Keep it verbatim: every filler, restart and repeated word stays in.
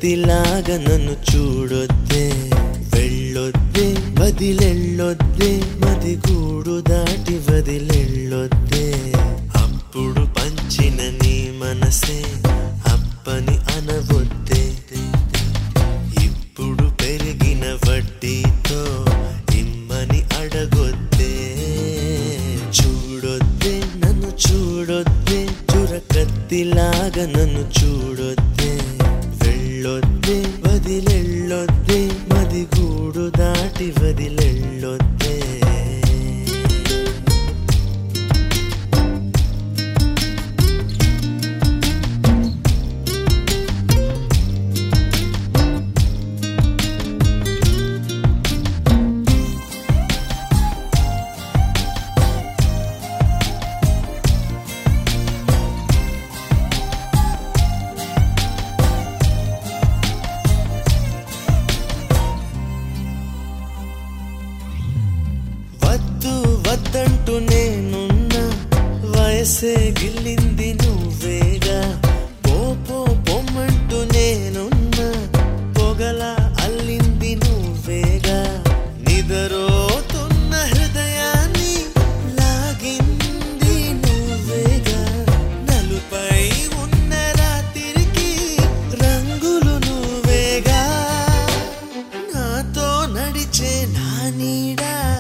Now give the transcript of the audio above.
కత్తిలాగా నన్ను చూడొద్దే, వెళ్ళొద్దే వదిలెళ్ళొద్దే, మది గూడు దాటి వదిలెళ్ళొద్దే. అప్పుడు పంచిన నీ మనసే అప్పని అనవొద్దే, ఇప్పుడు పెరిగిన వడ్డీతో ఇమ్మని అడగొద్దే. చూడొద్దే నన్ను చూడొద్దే, చురకత్తిలాగా నన్ను చూడొద్దే, వెళ్ళొద్దే వదిలెళ్ళొద్దే, మది గూడు దాటి వదిలెళ్ళొద్దే. వద్దు వద్దంటూ నేనున్నా, వయసే గిల్లింది నువ్వేగా. పో పో పొమ్మంటూ నేనున్నా, పొగలా అల్లింది నువ్వేగా. నిదరోతున్న హృదయాన్ని లాగింది నువ్వేగా. నలుపై ఉన్న రాత్రికి రంగులు నువ్వేగా. నాతో నడిచే నా నీడా